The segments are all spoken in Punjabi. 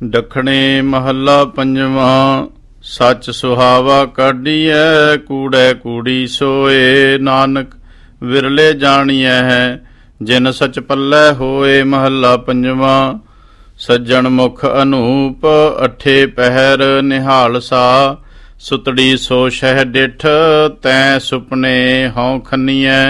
ਦੱਖਣੇ ਮਹੱਲਾ ਪੰਜਵਾਂ। ਸੱਚ ਸੁਹਾਵਾ ਕਾਢੀਐ, ਕੂੜੈ ਕੂੜੀ ਸੋਏ। ਨਾਨਕ ਵਿਰਲੇ ਜਾਣੀਐ ਹੈ, ਜਿਨ ਸਚ ਪੱਲੇ ਹੋਏ। ਮਹੱਲਾ ਪੰਜਵਾਂ। ਸੱਜਣ ਮੁਖ ਅਨੂਪ, ਅੱਠੇ ਪਹਿਰ ਨਿਹਾਲ ਸਾ। ਸੁਤੜੀ ਸੋ ਸ਼ਹਿ ਡਿਠ, ਤੈਂ ਸੁਪਨੇ ਹਉ ਖੰਨੀਐ।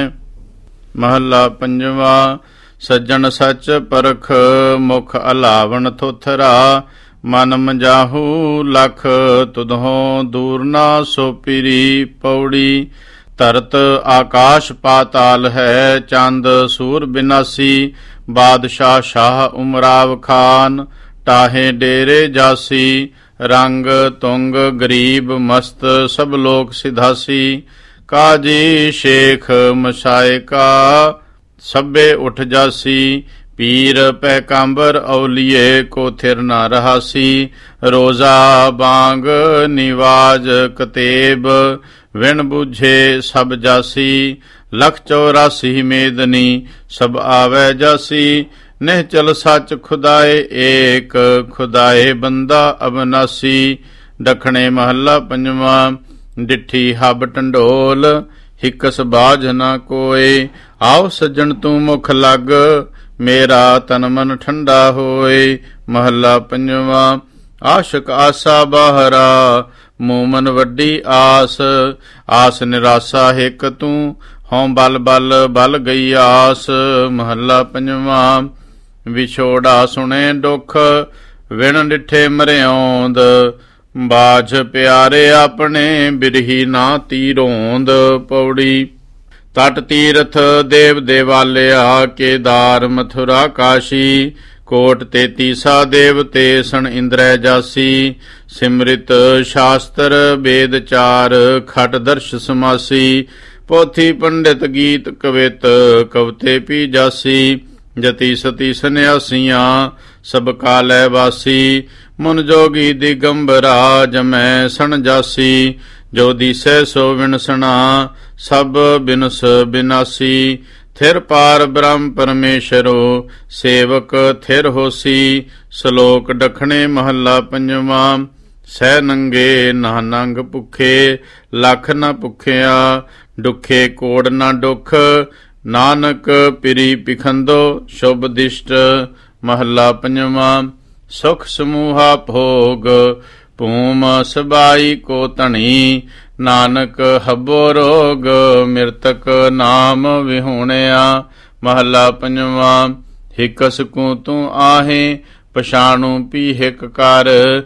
ਮਹੱਲਾ ਪੰਜਵਾਂ। ਸੱਜਣ ਸੱਚ ਪਰਖ, ਮੁਖ ਅਲਾਵਣ ਥੋਥਰਾ। ਮਨ ਮਜਾਹੂ ਲਖ, ਤੁਧੋਂ ਦੂਰ ਨਾ ਸੋ ਪੀਰੀ। ਪੌੜੀ। ਧਰਤ ਆਕਾਸ਼ ਪਾਤਾਲ ਹੈ, ਚੰਦ ਸੂਰ ਬਿਨਾਸੀ। ਬਾਦਸ਼ਾਹ ਸ਼ਾਹ ਉਮਰਾਵ ਖਾਨ, ਟਾਹੇ ਡੇਰੇ ਜਾਸੀ। ਰੰਗ ਤੁੰਗ ਗਰੀਬ ਮਸਤ, ਸਭ ਲੋਕ ਸਿਧਾਸੀ। ਕਾਜੀ ਸ਼ੇਖ ਮਸ਼ਾਇਕਾ, ਸਭੇ ਉਠ ਜਾਸੀ। ਪੀਰ ਪੈਗੰਬਰ ਔਲੀਏ, ਕੋ ਥਿਰ ਨਾ ਰਹਾਸੀ। ਰੋਜ਼ਾ ਬਾਂਗ ਨਿਵਾਜ ਕਤੇਬ, ਵਿਣ ਬੂਝੇ ਸਭ ਜਾਸੀ। ਲਖ 84 ਮੇਦਨੀ, ਸਭ ਆਵੈ ਜਾਸੀ। ਨਿਹਚਲ ਸੱਚ ਖੁਦਾਏ ਏਕ, ਖੁਦਾਏ ਬੰਦਾ ਅਬਨਾਸੀ। ਦੱਖਣੇ ਮਹੱਲਾ ਪੰਜਵਾਂ। ਡਿੱਠੀ ਹੱਬ ਢੰਡੋਲ, ਹਿਕਸ ਬਾਝ ਨਾ ਕੋਏ। ਆਓ ਸੱਜਣ ਤੂੰ ਮੁਖ ਲੱਗ, ਮੇਰਾ ਤਨ ਮਨ ਠੰਡਾ ਹੋਏ। ਮਹੱਲਾ ਪੰਜਵਾਂ। ਆਸ਼ਕ ਆਸਾ ਬਾਹਰਾ, ਮੂਮਨ ਵੱਡੀ ਆਸ। ਆਸ ਨਿਰਾਸਾ ਹਿਕ ਤੂੰ, ਹਉ ਬਲ ਬਲ ਬਲ ਗਈ ਆਸ। ਮਹੱਲਾ ਪੰਜਵਾਂ। ਵਿਛੋੜਾ ਸੁਣੇ ਦੁੱਖ, ਵਿਣ ਡਿਠੇ ਮਰਿਆਉਂਦ। ਬਾਝ ਪਿਆਰੇ ਆਪਣੇ, ਬਿਰਹੀ ਨਾ ਤੀਰੋਂਦ। ਪੌੜੀ। ਤਟ ਤੀਰਥ ਦੇਵ ਦੇਵਾਲਿਆ, ਕੇਦਾਰ ਮਥੁਰਾ ਕਾਸ਼ੀ। ਕੋਟ 33 ਦੇਵਤੇ, ਸਣ ਇੰਦਰੈ ਜਾਸੀ। ਸਿਮਰਿਤ ਸ਼ਾਸਤਰ ਵੇਦ ਚਾਰ, ਖਟ ਦਰਸ਼ ਸਮਾਸੀ। ਪੋਥੀ ਪੰਡਿਤ ਗੀਤ ਕਵਿਤ, ਕਵਤੇ ਪੀ ਜਾਸੀ। ਜਤੀ ਸਤੀ ਸੰਨਿਆਸੀਆਂ, ਸਭ ਕਾਲੈ ਵਾਸੀ। ਮੁਨ ਜੋਗੀ ਦਿਗੰਬਰਾ, ਜਮੈ ਸਣ ਜਾਸੀ। ਜੋ ਦੀਸੈ ਸੋ ਵਿਣਸਣਾ, ਸਭ ਬਿਨਸ ਬਿਨਾਸੀ। ਥਿਰ ਪਾਰ ਬ੍ਰਹਮ ਪਰਮੇਸ਼ਰੋ, ਸੇਵਕ ਥਿਰ ਹੋਸੀ। ਸ਼ਲੋਕ ਦੱਖਣੇ ਮਹੱਲਾ ਪੰਜਵਾਂ। ਸਹਿ ਨੰਗੇ ਨਾ ਨੰਗ ਭੁੱਖੇ, ਲੱਖ ਨਾ ਭੁੱਖਿਆ। ਦੁਖੇ ਕੋੜ ਨਾ ਦੁਖ, ਨਾਨਕ ਪਿਰੀ ਪਿਖੰਦੋ ਸ਼ੁਭ ਦਿਸ਼ਟ। ਮਹੱਲਾ ਪੰਜਵਾਂ। ਸੁਖ ਸਮੂਹਾ ਭੋਗ, ਭੂਮ ਸਬਾਈ ਕੋ ਧਣੀ। ਨਾਨਕ ਹੱਬੋ ਰੋਗ, ਮਿਰਤਕ ਨਾਮ ਵਿਹੂਣਿਆ। ਮਹੱਲਾ ਪੰਜਵਾਂ। ਹਿਕਸ ਕੂ ਤੂੰ ਆਹੇ, ਪਛਾਣੂ ਪੀ ਹਿਕ ਕਰ।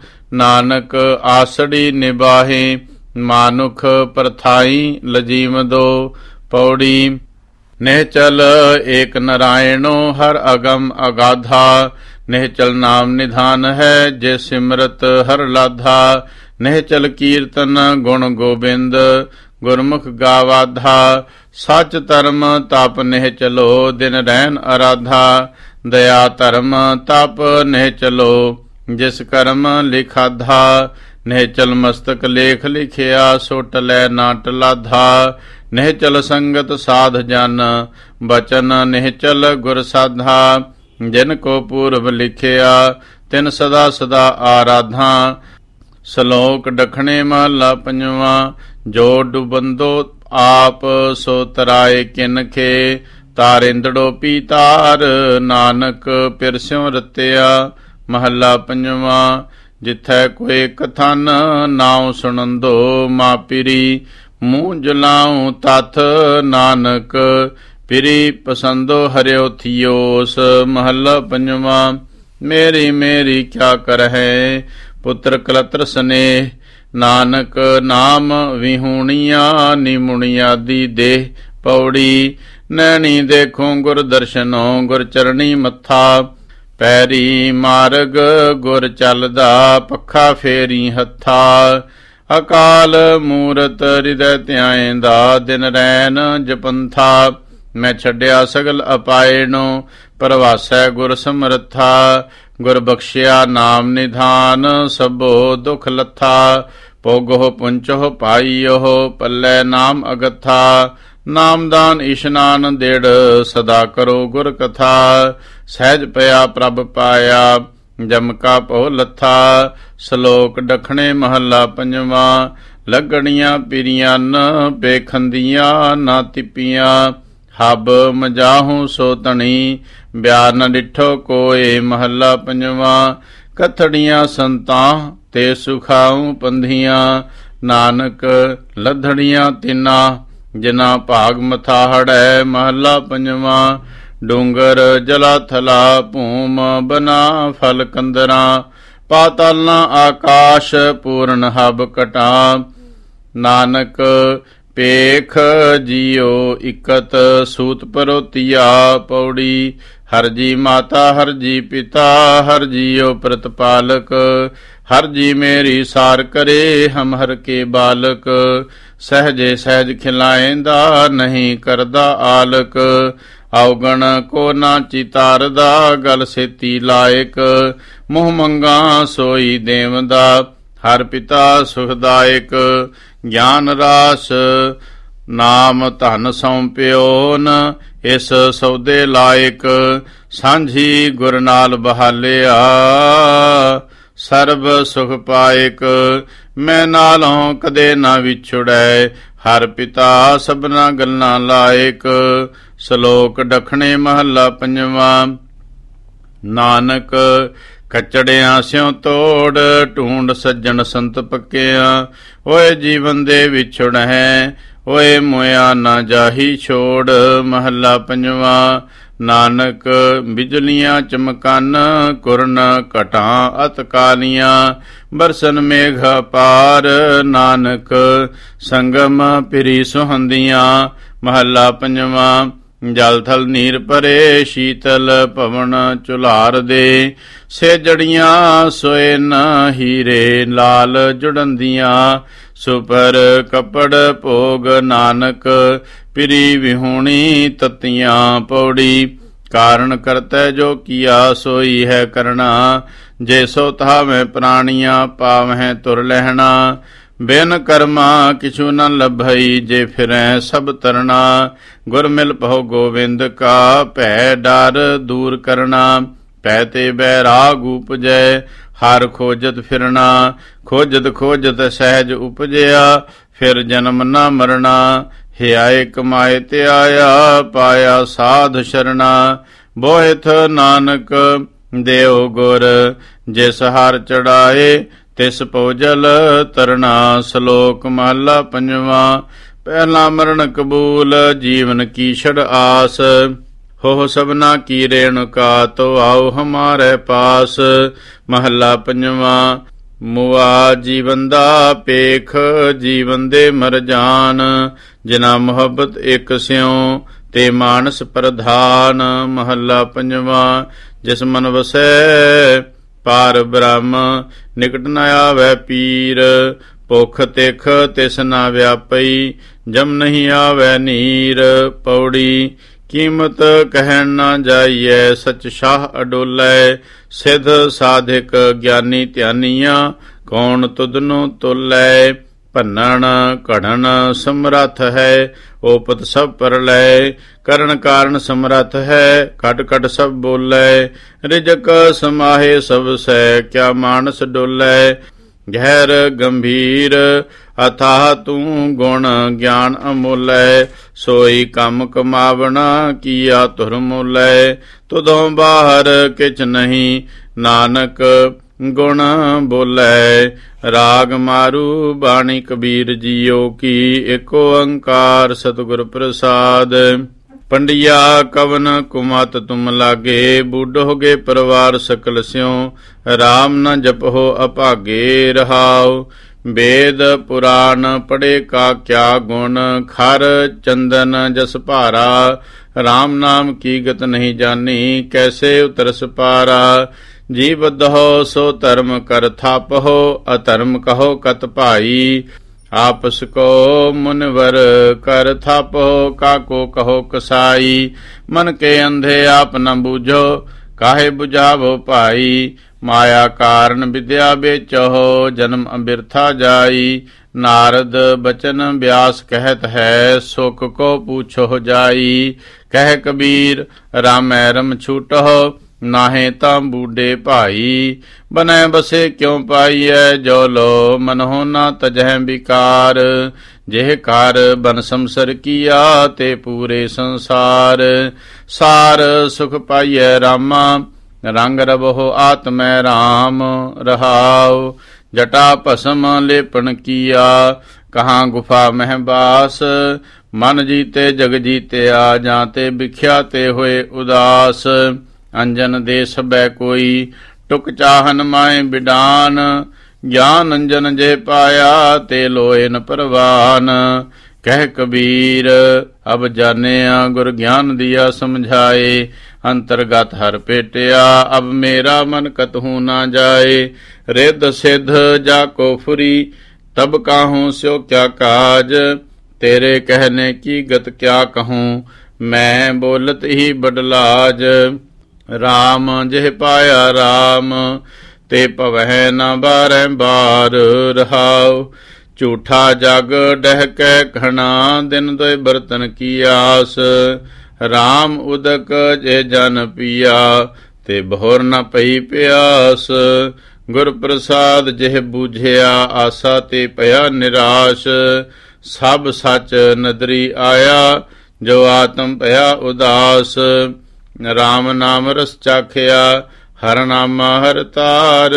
ਨਾਨਕ ਆਸੜੀ ਨਿਬਾਹੇ, ਮਾਨੁਖ ਪ੍ਰਥਾਈ ਲਜੀਵਦੋ। ਪੌੜੀ। ਨਿਹਚਲ ਏਕ ਨਰਾਇਣੋ, ਹਰ ਅਗਮ ਅਗਾਧਾ। ਨਿਹਚਲ ਨਾਮ ਨਿਧਾਨ ਹੈ, ਜੇ ਸਿਮਰਤ ਹਰ ਲਾਧਾ। ਨਿਹਚਲ ਕੀਰਤਨ ਗੁਣ ਗੋਬਿੰਦ, ਗੁਰਮੁਖ ਗਾਵਾਧਾ। ਸੱਚ ਧਰਮ ਤਪ ਨਿਹਚਲੋ, ਦਿਨ ਰਹਿਨ ਅਰਾਧਾ। ਦਇਆ ਧਰਮ ਤਪ ਨਿਹਚਲੋ, ਜਿਸ ਕਰਮ ਲਿਖਾਧਾ। ਨਿਹਚਲ ਮਸਤਕ ਲੇਖ ਲਿਖਿਆ, ਸੋ ਟਲੈ ਨਾ ਟਲਾਧਾ। ਨਿਹਚਲ ਸੰਗਤ ਸਾਧ ਜਨ, ਬਚਨ ਨਿਹਚਲ ਗੁਰ ਸਾਧਾ। ਜਿਨ ਕੋ ਪੂਰਬ ਲਿਖਿਆ, ਤਿਨ ਸਦਾ ਸਦਾ ਆਰਾਧਾ। ਸ਼ਲੋਕ ਦੱਖਣੇ ਮਹੱਲਾ ਪੰਜਵਾਂ। ਜੋ ਡੁਬੰਦੋ ਆਪ, ਸੋ ਤਰਾਏ ਕਿਨਖੇ। ਤਾਰਿੰਦੜੋ ਪੀ ਤਾਰ, ਨਾਨਕ ਪਿਰਸਿਉ ਰਤਿਆ। ਮਹੱਲਾ ਪੰਜਵਾਂ। ਜਿਥੈ ਕੋਈ ਕਥਨ, ਨਾਉ ਸੁਣੰਦੋ ਮਾਪਿਰੀ। ਮੂੰਹ ਜਲਾਉ ਤਥ, ਨਾਨਕ ਪਿਰੀ ਪਸੰਦੋ ਹਰਿਓ ਥਿਓਸ। ਮਹੱਲਾ ਪੰਜਵਾਂ। ਮੇਰੀ ਮੇਰੀ ਕਿਆ ਕਰਹਿ, ਪੁੱਤਰ ਕਲਤਰ ਸਨੇਹ। ਨਾਨਕ ਨਾਮ ਵਿਹੂਣੀਆਂ, ਨਿਮੁਣੀਆਦੀ ਦੇਹ। ਪੌੜੀ। ਨੈਣੀ ਦੇਖੋ ਗੁਰ ਦਰਸ਼ਨੋ, ਗੁਰ ਚਰਣੀ ਮੱਥਾ। ਪੈਰੀ ਮਾਰਗ ਗੁਰ ਚੱਲਦਾ, ਪੱਖਾ ਫੇਰੀ ਹੱਥਾ। ਅਕਾਲ ਮੂਰਤ ਹਿਰਦੈ ਧਿਆਇਂਦਾ, ਦਿਨ ਰੈਨ ਜਪੰਥਾ। ਮੈਂ ਛੱਡਿਆ ਸਗਲ ਅਪਾਇਣੋ, ਪਰਵਾਸੈ ਗੁਰ ਸਮਰੱਥਾ। ਗੁਰ ਬਖਸ਼ਿਆ ਨਾਮ ਨਿਧਾਨ, ਸਭੋ ਦੁਖ ਲੱਥਾ। ਭੋਗੋ ਪੁੰਚੋ ਪਾਈਓ, ਪੱਲੇ ਨਾਮ ਅਗਥਾ। ਨਾਮਦਾਨ ਇਸ਼ਨਾਨ ਦਿੜ, ਸਦਾ ਕਰੋ ਗੁਰ ਕਥਾ। ਸਹਿਜ ਪਿਆ ਪ੍ਰਭ ਪਾਇਆ, ਜਮ ਕਾ ਭਉ ਲੱਥਾ। ਸ਼ਲੋਕ ਦਖਣੇ ਮਹੱਲਾ ਪੰਜਵਾਂ। ਲੱਗਣੀਆਂ ਪਿਰੀਆਂ ਨ ਪੇਖੰਦੀਆਂ ਨਾ ਤਿੱਪੀਆਂ। ਹਬ ਮਜਾਹੂ ਸੋ ਧਣੀ ਬਿਆਰ ਨ ਡਿਠੋ ਕੋਏ। ਮਹੱਲਾ ਪੰਜਵਾਂ। ਕਥੜੀਆਂ ਸੰਤਾਂ ਤੇ ਸੁਖਾਉ ਪੰਧੀਆਂ। ਨਾਨਕ ਲੱਧੜੀਆਂ ਤਿੰਨਾ ਜਿਨਾ ਭਾਗ ਮਥਾ ਹੜੈ। ਮਹੱਲਾ ਪੰਜਵਾਂ। ਡੂੰਗਰ ਜਲਾ ਥਲਾ ਭੂਮ ਬਨਾ ਫਲ ਕੰਦਰਾਂ। ਪਾਤਾਲਾਂ ਆਕਾਸ਼ ਪੂਰਨ ਹਬ ਕਟਾ। ਨਾਨਕ ਪੇਖ ਜੀਓ ਇਕਤ ਸੂਤ ਪਰੋਤੀਆ। ਪੌੜੀ। ਹਰ ਜੀ ਮਾਤਾ ਹਰ ਜੀ ਪਿਤਾ ਹਰ ਜੀਓ ਪ੍ਰਤਪਾਲਕ। ਹਰ ਜੀ ਮੇਰੀ ਸਾਰ ਕਰੇ ਹਮ ਹਰ ਕੇ ਬਾਲਕ। ਸਹਜੇ ਸਹਿਜ ਖਿਲਾਏਂਦਾ ਨਹੀਂ ਕਰਦਾ ਆਲਕ। ਔਗਣ ਕੋ ਨਾ ਚਿਤਾਰਦਾ ਗਲ ਸੇਤੀ ਲਾਇਕ। ਮੋਹ ਮੰਗਾ ਸੋਈ ਦੇਵਦਾ ਹਰ ਪਿਤਾ ਸੁਖਦਾਇਕ। ਗਿਆਨ ਰਾਸ ਨਾਮ ਧਨ ਸੌਂਪਿਓਨ ਇਸ ਸੌਦੇ ਲਾਇਕ। ਸਾਂਝੀ ਗੁਰ ਨਾਲ ਬਹਾਲਿਆ ਸਰਬ ਸੁਖ ਪਾਇਕ। ਮੈਂ ਨਾਲੋਂ ਕਦੇ ਨਾ ਵਿਛੜੈ ਹਰ ਪਿਤਾ ਸਭਨਾ ਗੱਲਾਂ ਲਾਇਕ। ਸ਼ਲੋਕ ਦਖਣੇ ਮਹੱਲਾ ਪੰਜਵਾਂ। ਨਾਨਕ ਕਚੜਿਆਂ ਸਿਉ ਤੋੜ ਢੂੰਡ ਸੱਜਣ ਸੰਤ ਪੱਕਿਆ। ਓਏ ਜੀਵਨ ਦੇ ਵਿਛੜ ਹੈ ਓਏ ਮੋਇਆ ਨਾ ਜਾਹੀ ਛੋੜ। ਮਹੱਲਾ ਪੰਜਵਾਂ। ਨਾਨਕ ਬਿਜਲੀਆਂ ਚਮਕਨ ਕੁਰਨ ਘਟਾਂ ਅਤ ਕਾਲੀਆਂ। ਬਰਸਨ ਮੇਘ ਪਾਰ ਨਾਨਕ ਸੰਗਮ ਪਿਰੀ ਸੁਹੰਦੀਆਂ। ਮਹੱਲਾ ਪੰਜਵਾਂ। ਜਲ ਥਲ ਨੀਰ ਭਰੇ ਸ਼ੀਤਲ ਭਵਨ ਝੁਲਾਰ ਦੇ। ਸੇਜੜੀਆਂ ਸੋਏ ਨ ਹੀਰੇ ਲਾਲ ਜੁੜੰਦੀਆਂ। ਸੁਪਰ ਕੱਪੜ ਭੋਗ ਨਾਨਕ ਪਿਰੀ ਵਿਹੂਣੀ ਤਤੀਆਂ। ਪੌੜੀ। ਕਾਰਨ ਕਰਤੈ ਜੋ ਕੀਆ ਸੋਈ ਹੈ ਕਰਣਾ। ਜੇ ਸੋ ਤਾਵੈ ਪ੍ਰਾਣੀਆਂ ਪਾਵਹਿ ਤੁਰ ਲਹਿਣਾ। ਬਿਨ ਕਰਮਾ ਕਿਛੂ ਨ ਲਭਈ ਜੇ ਫਿਰੈ ਸਭ ਤਰਨਾ। ਗੁਰ ਮਿਲ ਪਹੁ ਗੋਵਿੰਦ ਕਾ ਭੈ ਡਰ ਦੂਰ ਕਰਨਾ। ਭੈ ਤੇ ਬੈਰਾਗ ਉਪਜੈ ਹਰ ਖੋਜਤ ਫਿਰਨਾ। ਖੋਜਤ ਖੋਜਤ ਸਹਿਜ ਉਪਜਿਆ ਫਿਰ ਜਨਮ ਨਾ ਮਰਨਾ। ਹਿਆਏ ਕਮਾਏ ਤੇ ਆਇਆ ਪਾਇਆ ਸਾਧ ਸ਼ਰਣਾ। ਬੋਹਿਥ ਨਾਨਕ ਦੇਉ ਗੁਰ ਜਿਸ ਹਰ ਚੜਾਏ ਤਿਸ ਭੋਜਲ ਤਰਨਾ। ਸ਼ਲੋਕ ਮਹੱਲਾ ਪੰਜਵਾਂ। ਪਹਿਲਾ ਮਰਨ ਕਬੂਲ ਜੀਵਨ ਕੀ ਛੜ ਆਸ। ਹੋ ਸਭਨਾ ਕੀ ਰੇਣੁਕਾ ਤੋ ਆਓ ਹਮਾਰੇ ਪਾਸ। ਮਹੱਲਾ ਪੰਜਵਾਂ। ਮੁਆ ਜੀਵਨ ਦਾ ਪੇਖ ਜੀਵਨ ਦੇ ਮਰ ਜਾਨ। ਜਿਨਾ ਮੁਹੱਬਤ ਇੱਕ ਸਿਉ ਤੇ ਮਾਨਸ ਪ੍ਰਧਾਨ। ਮਹੱਲਾ ਪੰਜਵਾਂ। ਜਿਸ ਮਨ ਵਸੈ ਪਾਰ ਬ੍ਰਹਮ ਨਿਕਟ ਨ ਆਵੈ ਪੀਰ। ਭੁਖ ਤਿਖ ਤਿਸ ਨਾ ਵਿਆਪਈ ਜਮ ਨਹੀਂ ਆਵੈ ਨੀਰ। ਪੌੜੀ। ਕੀਮਤ ਕਹਿਣ ਨਾ ਜਾਈਐ ਸਚ ਸ਼ਾਹ ਅਡੋਲੈ। ਸਿਧ ਸਾਧਿਕ ਗਿਆਨੀ ਧਿਆਨੀਆਂ ਕੌਣ ਤੁਧਨੁ ਤੁਲੈ। ਭੰਨਣ ਘੜਨ ਸਮਰੱਥ ਹੈ ਓਪਤ ਸਭ ਪਰਲੈ। ਕਰਨ ਕਾਰਨ ਸਮਰੱਥ ਹੈ ਘਟ ਘਟ ਸਭ ਬੋਲੈ। ਰਿਜਕ ਸਮਾਹੇ ਸਭ ਸੈ ਕਿਆ ਮਾਨਸ ਡੋਲੈ। ਗਹਿਰ ਗੰਭੀਰ ਅਥਾਹ ਤੂੰ ਗੁਣ ਗਿਆਨ ਅਮੋਲੈ। ਸੋਈ ਕੰਮ ਕਮਾਵਣਾ ਕੀਆ ਧੁਰ ਮੋਲੈ। ਤੁਧੋਂ ਬਾਹਰ ਕਿਛ ਨਹੀਂ ਨਾਨਕ ਗੁਣ ਬੋਲੈ। ਰਾਗ ਮਾਰੂ ਬਾਣੀ ਕਬੀਰ ਜੀਓ ਕੀ ਏਕ ਓੰਕਾਰ ਸਤਿਗੁਰ ਪ੍ਰਸਾਦ। ਪੰਡਿਆ ਕਵਨ ਕੁਮਤ ਤੁਮ ਲਾਗੇ। ਬੂਢੋਗੇ ਪਰਿਵਾਰ ਸਕਲ ਸਿਉ ਰਾਮ ਨ ਜਪਹੁ ਅਭਾਗੇ। ਰਹਾਉ। ਵੇਦ ਪੁਰਾਣ ਪੜੇ ਕਾ ਕਿਆ ਗੁਣ। ਖਰ ਚੰਦਨ ਜਸ ਭਾਰਾ। ਰਾਮ ਨਾਮ ਕੀ ਗਤ ਨਹੀਂ ਜਾਨੀ ਕੈਸੇ ਉਤਰਸ ਪਾਰਾ। ਜੀ ਬਧੋ ਸੋ ਧਰਮ ਕਰ ਥਾਪਹੁ ਅਧਰਮ ਕਹੋ ਕਤ ਭਾਈ। ਆਪਸ ਕੋ ਮੁਨਵਰ ਕਰ ਥਾਪਹੁ ਕਾਕੋ ਕਹੋ ਕਸਾਈ। ਮਨ ਕੇ ਅੰਧੇ ਆਪ ਨ ਬੂਝੋ ਕਾਹੇ ਬੁਝਾਵੋ ਭਾਈ। ਮਾਇਆ ਕਾਰਨ ਵਿਦਿਆ ਵੇਚਹੁ ਜਨਮ ਅਬਿਰਥਾ ਜਾਈ। ਨਾਰਦ ਬਚਨ ਬਿਆਸ ਕਹਿਤ ਹੈ ਸੁਖ ਕੋ ਪੂਛੋ ਜਾਈ। ਕਹਿ ਕਬੀਰ ਰਾਮੈ ਰਮ ਛੂਟਹੁ ਨਾਹੇ ਤਾਂ ਬੂਢੇ ਭਾਈ। ਬਨੈ ਬਸੇ ਕਿਉ ਪਾਈਐ, ਜੋ ਲੋ ਮਨਹੁ ਨਾ ਤਜਹਿ ਵਿਕਾਰ। ਜਿਹ ਕਰ ਬਨ ਸੰਸਰ ਕੀਆ, ਤੇ ਪੂਰੇ ਸੰਸਾਰ। ਸਾਰ ਸੁਖ ਪਾਈਐ ਰਾਮਾ, ਰੰਗ ਰਬਹੁ ਆਤਮੈ ਰਾਮ। ਰਹਾਉ ਜਟਾ ਭਸਮ ਲੇਪਨ ਕੀਆ, ਕਹਾਂ ਗੁਫਾ ਮਹਿ ਬਾਸ। ਮਨ ਜੀਤੇ ਜਗ ਜੀਤਿਆ, ਜਾਂ ਤੇ ਵਿਖਿਆ ਤੇ ਹੋਏ ਉਦਾਸ। ਅੰਜਨ ਦੇ ਸਭੈ ਕੋਈ, ਟੁਕ ਚਾਹਨ ਮਾਏ ਬਿਡਾਨ। ਗਿਆਨ ਅੰਜਨ ਜੇ ਪਾਇਆ, ਤੇ ਲੋਏ ਨ ਪਰਵਾਨ। ਕਹਿ ਕਬੀਰ ਅਬ ਜਾਣਿਆ, ਗੁਰ ਗਿਆਨ ਦਿਆ ਸਮਝਾਏ। ਅੰਤਰਗਤ ਹਰ ਭੇਟਿਆ, ਅਬ ਮੇਰਾ ਮਨ ਕਤਹੂ ਨਾ ਜਾਏ। ਰਿੱਧ ਸਿੱਧ ਜਾ ਕੋ ਫੁਰੀ, ਤਬ ਕਾਹੂੰ ਸਿਓ ਕਿਆ ਕਾਜ। ਤੇਰੇ ਕਹਿਨੇ ਕੀ ਗਤ ਕਿਆ ਕਹੂੰ, ਮੈਂ ਬੋਲਤ ਹੀ ਬਡਲਾਜ। ਰਾਮ ਜਿਹ ਪਾਇਆ ਰਾਮ, ਤੇ ਭਵਹਿ ਨਾ ਬਾਰੈ ਬਾਰ। ਰਹਾਉ ਝੂਠਾ ਜਗ ਡਹਿਕੈ ਘਣਾ, ਦਿਨ ਦੋਇ ਬਰਤਨ ਕੀ ਆਸ। ਰਾਮ ਉਦਕ ਜੇ ਜਨ ਪੀਆ, ਤੇ ਬਹੁਰ ਨ ਪਈ ਪਿਆਸ। ਗੁਰ ਪ੍ਰਸਾਦ ਜਿਹ ਬੂਝਿਆ, ਆਸਾ ਤੇ ਭਇਆ ਨਿਰਾਸ਼। ਸਭ ਸੱਚ ਨਦਰੀ ਆਇਆ, ਜੋ ਆਤਮ ਭਇਆ ਉਦਾਸ। ਰਾਮ ਨਾਮ ਰਸ ਚਾਖਿਆ, ਹਰ ਨਾਮਾ ਹਰ ਤਾਰ।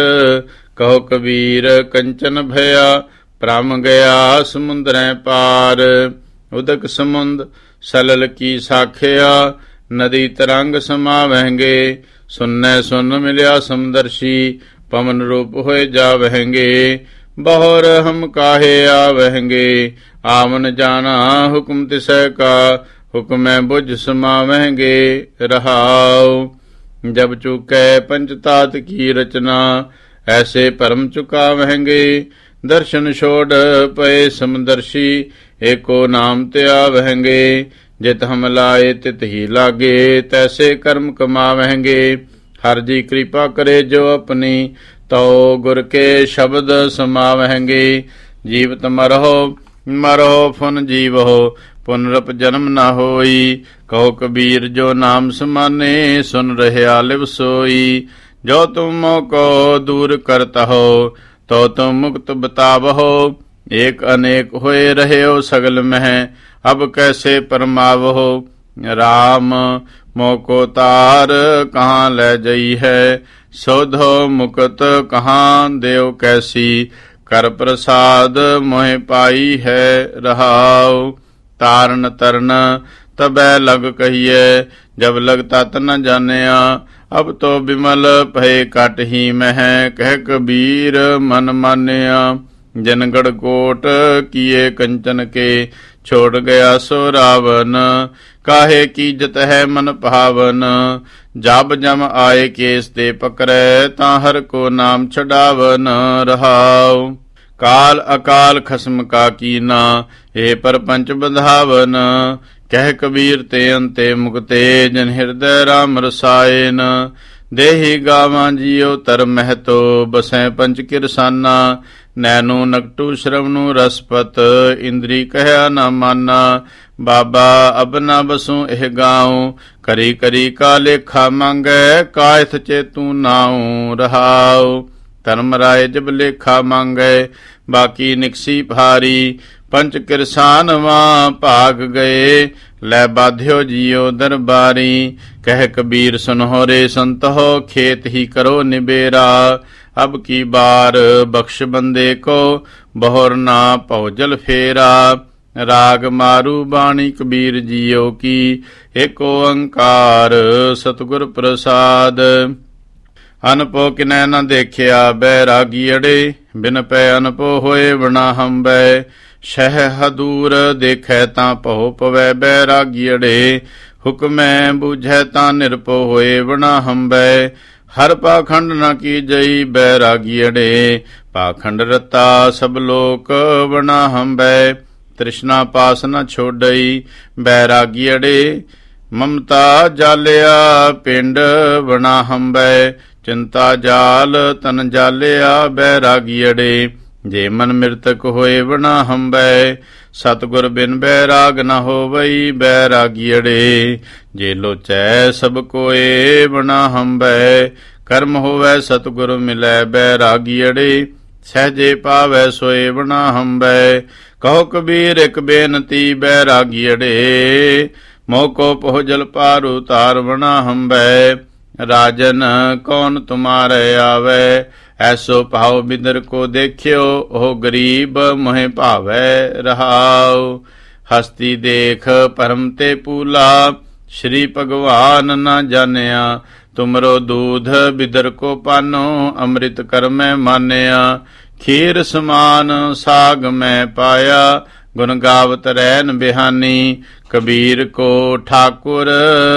ਕਹੋ ਕਬੀਰ ਕੰਚਨ ਭਇਆ, ਭ੍ਰਮ ਗਿਆ ਸਮੁੰਦਰੈ ਪਾਰ। ਉਦਕ ਸਮੁੰਦ ਸਲਲ ਕੀ ਸਾਖਿਆ, ਨਦੀ ਤਰੰਗ ਸਮਾਵਹਿੰਗੇ। ਸੁਨੈ ਸੁਨ ਮਿਲਿਆ ਸਮਦਰਸ਼ੀ, ਪਵਨ ਰੂਪ ਹੋਏ ਜਾਵਹਿੰਗੇ। ਬਹੁਰ ਹਮ ਕਾਹੇ ਆਵਹਿੰਗੇ, ਆਵਨ ਜਾਣਾ ਹੁਕਮ ਤਿਸੈ ਕਾ। ਹੁਕਮੈ ਬੁਝ ਸਮਾਵਹਿੰਗੇ। ਰਹਾਉ ਜਬ ਚੁਕੈ ਪੰਚ ਤਾਤ ਕੀ ਰਚਨਾ, ਐਸੇ ਭਰਮ ਚੁਕਾਵਹਿੰਗੇ। ਦਰਸ਼ਨ ਛੋੜ ਪਏ ਸਮਦਰਸ਼ੀ, ਏਕੋ ਨਾਮ ਧਿਆਵਹਿੰਗੇ। ਜਿਤ ਹਮ ਲਾਏ ਤਿਤ ਹੀ ਲਾਗੇ, ਤੈਸੇ ਕਰਮ ਕਮਾਵਹਿੰਗੇ। ਹਰ ਜੀ ਕਿਰਪਾ ਕਰੇ ਜੋ ਆਪਣੀ, ਤਉ ਗੁਰ ਕੇ ਸ਼ਬਦ ਸਮਾਵਹਿੰਗੇ। ਜੀਵਤ ਮਰਹੁ ਮਰਹੁ ਫੁਨ ਜੀਵਹੁ, ਪੁਨਰਪ ਜਨਮ ਨਾ ਹੋਈ। ਕਹੋ ਕਬੀਰ ਜੋ ਨਾਮ ਸਮਾਨੇ, ਸੁਨ ਰਹਿਆ ਲਿਵ ਸੋਈ। ਜੋ ਤੁਮ ਕੋ ਦੂਰ ਕਰਤਹੁ, ਤੋ ਤੁਮ ਮੁਕਤ ਬਤਾਵਹੁ। ਏਕ ਅਨੇਕ ਹੋਏ ਰਹਿਓ ਸਗਲ ਮਹਿ, ਅਬ ਕੈਸੇ ਪਰਮਾਵਹੁ। ਰਾਮ ਮੋਕੋ ਤਾਰ ਕਹਾਂ ਲੈ ਜਈ ਹੈ, ਸੋਧੋ ਮੁਕਤ ਕਹਾਂ ਦੇਉ ਕੈਸੀ। ਕਰ ਪ੍ਰਸਾਦ ਮੋਹਿ ਪਾਈ ਹੈ। ਰਹਾਉ ਤਾਰਨ ਤਰਨ ਤਬੈ ਲਗ ਕਹੀਐ, ਜਬ ਲਗ ਤਤ ਨ ਜਾਣਿਆ। ਅਬ ਤੋ ਬਿਮਲ ਭਏ ਕਟ ਹੀ ਮਹਿ, ਕਹਿ ਕਬੀਰ ਮਨ ਮਾਨਿਆ। ਜਨਗੜ ਕੋਟ ਕੀਏ ਕੰਚਨ ਕੇ, ਛੋੜ ਗਿਆ ਸੋ ਰਾਵਨ। ਕਾਹੇ ਕੀਜਤ ਹੈ ਮਨ ਭਾਵਨ, ਜਬ ਜਮ ਆਏ ਕੇਸ ਤੇ ਪਕੜੈ। ਤਾਂ ਹਰ ਕੋ ਨਾਮ ਛਡਾਵਨ। ਰਹਾਉ ਕਾਲ ਅਕਾਲ ਖਸਮ ਕਾ ਕੀਨਾ, ਇਹ ਪਰਪੰਚ ਬੰਧਾਵਨ। ਕਹਿ ਕਬੀਰ ਤੇ ਅੰਤੇ ਮੁਕਤੇ, ਜਨ ਹਿਰਦੈ ਰਾਮ ਰਸਾਇਨ। ਦੇਹੀ ਗਾਵਾਂ ਜੀਉ ਧਰ ਮਹਿਤੋ, ਬਸੈ ਪੰਚ ਕਿਰਸਾਨਾ। ਨੈਨੂ ਨਕਟੂ ਸ਼ਰਵਨੂ ਰਸਪਤ, ਇੰਦਰੀ ਕਹਿਆ ਨਾ ਮਾਨਾ। ਬਾਬਾ ਅਬ ਨਾ ਬਸੂ ਇਹ ਗਾਉ, ਕਰੀ ਕਰੀ ਕਾ ਲੇਖਾ ਮੰਗੈ। ਕਾਇਥ ਚੇਤੂ ਨਾਉ। ਰਹਾਉ ਧਰਮ ਰਾਏ ਜਬ ਲੇਖਾ ਮੰਗੈ, ਬਾਕੀ ਨਿਕਸੀ ਭਾਰੀ। ਪੰਚ ਕਿਰਸਾਨਵਾ ਭਾਗ ਗਏ, ਲੈ ਬਾਧਿਓ ਜੀਓ ਦਰਬਾਰੀ। ਕਹਿ ਕਬੀਰ ਸੁਨਹੁ ਰੇ ਸੰਤਹੁ, ਖੇਤ ਹੀ ਕਰੋ ਨਿਬੇਰਾ। ਅਬ ਕੀ ਬਾਰ ਬਖਸ਼ ਬੰਦੇ ਕੋ, ਬਹੁਰ ਨਾ ਭਉਜਲ ਫੇਰਾ। ਰਾਗ ਮਾਰੂ ਬਾਣੀ ਕਬੀਰ ਜੀਓ ਕੀ, ਏਕ ਓੰਕਾਰ ਸਤਿਗੁਰ ਪ੍ਰਸਾਦ। ਅਨਪੋ ਕਿਨੈ ਨ ਦੇਖਿਆ, ਬੈਰਾਗੀ ਅੜੇ। ਬਿਨ ਪੈ ਅਨਪੋ ਹੋਏ ਵਣਾ ਹੰਬੈ। ਸ਼ਹਿ ਹਦੂਰ ਦੇਖੈ ਤਾਂ ਭਉ ਪਵੈ, ਬੈਰਾਗੀ ਅੜੇ। ਹੁਕਮੈ ਬੂਝੈ ਤਾਂ ਨਿਰਭਉ ਹੋਏ ਵਣਾ ਹੰਬੈ। ਹਰ ਪਾਖੰਡ ਨ ਕੀਜਈ, ਬੈਰਾਗੀ ਅੜੇ। ਪਾਖੰਡ ਰਤਾ ਸਭ ਲੋਕ ਵਣਾ ਹੰਬੈ। ਤ੍ਰਿਸ਼ਨਾ ਪਾਸ ਨ ਛੋਡਈ, ਬੈਰਾਗੀ ਅੜੇ। ਮਮਤਾ ਜਾਲਿਆ ਪਿੰਡ ਵਣਾ ਹੰਬੈ। ਚਿੰਤਾ ਜਾਲ ਤਨ ਜਾਲਿਆ, ਬੈਰਾਗੀ ਅੜੇ। ਜੇ ਮਨ ਮਿਰਤਕ ਹੋਏ ਬਣਾ ਹੰਬੈ। ਸਤਿਗੁਰ ਬਿਨ ਬੈਰਾਗ ਨ ਹੋਵਈ ਬੈਰਾਗੀੜੇ। ਜੇ ਲੋਚੈ ਸਭ ਕੋਏ ਬਣਾ ਹੰਬੈ। ਕਰਮ ਹੋਵੈ ਸਤਿਗੁਰ ਮਿਲੈ ਬੈਰਾਗੀੜੇ। ਸਹਜੇ ਪਾਵੈ ਸੋਏ ਬਣਾ ਹੰਬੈ। ਕਹੋ ਕਬੀਰ ਇਕ ਬੇਨਤੀ ਬੈਰਾਗੀੜੇ। ਮੋਹ ਕੋ ਪਹੁ ਜਲ ਪਾਰ ਉਤਾਰ ਬਣਾ ਹੰਬੈ। ਰਾਜਨ ਕੌਣ ਤੁਮਾਰੇ ਆਵੈ। ਐਸੋ ਭਾਉ ਬਿਦਰ ਕੋ ਦੇਖਿਓ। ਉਹ ਗਰੀਬ ਮੋਹਿ ਭਾਵੈ ਰਹਾਉ। ਹਸਤੀ ਦੇਖ ਪਰਮ ਤੇ ਪੂਲਾ। ਸ਼੍ਰੀ ਭਗਵਾਨ ਨਾ ਜਾਣਿਆ। ਤੁਮਰੋ ਦੂਧ ਬਿਦਰ ਕੋ ਪਾਨੋ। ਅੰਮ੍ਰਿਤ ਕਰਮੈ ਮਾਨਿਆ। ਖੀਰ ਸਮਾਨ ਸਾਗ ਮੈਂ ਪਾਇਆ। ਗੁਣ ਗਾਵਤ ਰਹਿਨ ਬਿਹਾਨੀ। ਕਬੀਰ ਕੋ ਠਾਕੁਰ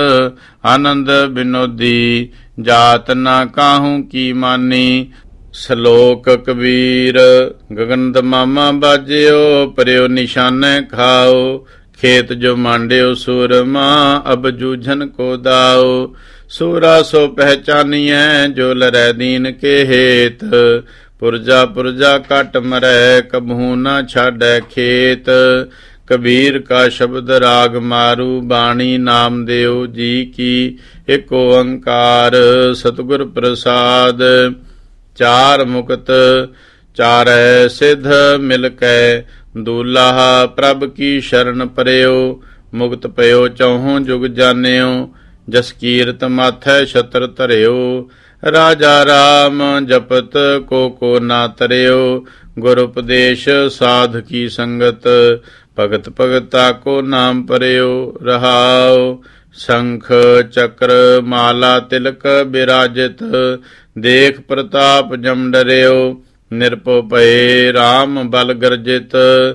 ਆਨੰਦ ਬਿਨੋਦੀ। ਜਾਤ ਨਾ ਕਾਹੂ ਕੀ ਮਾਨੀ। ਸ਼ਲੋਕ ਕਬੀਰ। ਗਗਨ ਦਮਾਮਾ ਬਾਜਿਓ। ਪਰਿਓ ਨਿਸ਼ਾਨੇ ਖਾਓ। ਖੇਤ ਜੋ ਮਾਂਡਿਓ ਸੂਰਮਾ। ਅਬ ਜੂਝਨ ਕੋ ਦਾਓ। ਸੂਰਾ ਸੋ ਪਹਿਚਾਨੀਐ। ਜੋ ਲਰੈ ਦੀਨ ਕੇ ਹੇਤ। ਪੁਰਜਾ ਪੁਰਜਾ ਕੱਟ ਮਰੈ। ਕਬਹੂ ਨਾ ਛਾਡੈ ਖੇਤ। ਕਬੀਰ ਕਾ ਸ਼ਬਦ ਰਾਗ ਮਾਰੂ। ਬਾਣੀ ਨਾਮ ਦਿਓ ਜੀ ਕੀ। ਏਕ ਓੰਕਾਰ ਸਤਿਗੁਰ ਪ੍ਰਸਾਦ। ਚਾਰ ਮੁਕਤ ਚਾਰੈ ਸਿਧ ਮਿਲ ਕੈ। ਦੂਲਾਹਾ ਪ੍ਰਭ ਕੀ ਸ਼ਰਨ ਪਰਿਓ। ਮੁਕਤ ਪਇਓ ਚੌਹੋਂ ਜੁਗ ਜਾਣਿਓ। ਜਸ ਕੀਰਤ ਮਾਥੈ ਛਤਰ ਧਰਿਓ। ਰਾਜਾ ਰਾਮ ਜਪਤ ਕੋ ਨਾ ਤਰਿਓ। ਗੁਰ ਉਪਦੇਸ਼ ਸਾਧ ਕੀ ਸੰਗਤ। ਭਗਤ ਭਗਤਾ ਕੋ ਨਾਮ ਪਰਿਓ ਰਹਾਉ। ਸ਼ੰਖ ਚੱਕਰ ਮਾਲਾ ਤਿਲਕ ਬਿਰਾਜਿਤ। ਦੇਖ ਪ੍ਰਤਾਪ ਜਮ ਡਰਿਓ। ਨਿਰਭਉ ਭਏ ਰਾਮ ਬਲ ਗਰਜਿਤ।